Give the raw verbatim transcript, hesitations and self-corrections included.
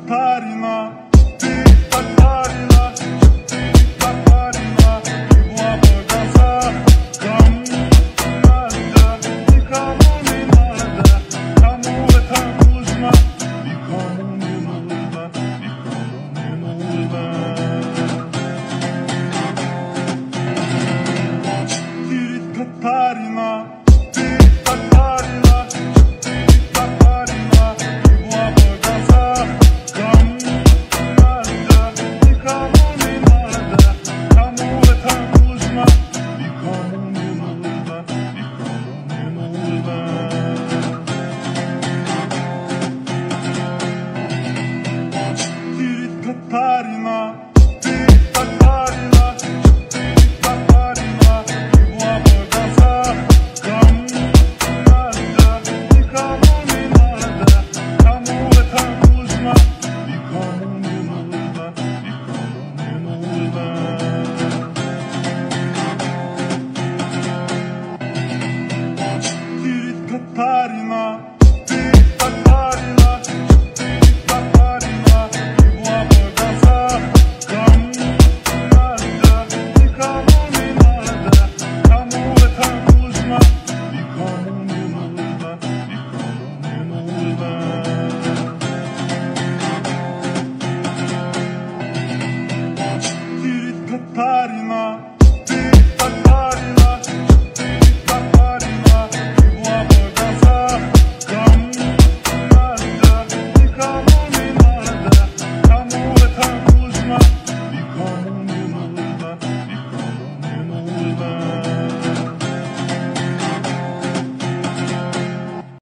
Catarina, ti Catarina, ti Catarina, ti vuoi băgața, cam nada, ti cam nada, cam uita нужна, ti cam не нужна, ti cam не нужна. Ти Catarina, ti Catarina, ti Catarina, ti vuoi băgața, cam nada, ti cam nada, cam uita нужна, ti cam не нужна, ti cam не нужна. Ti Catarina.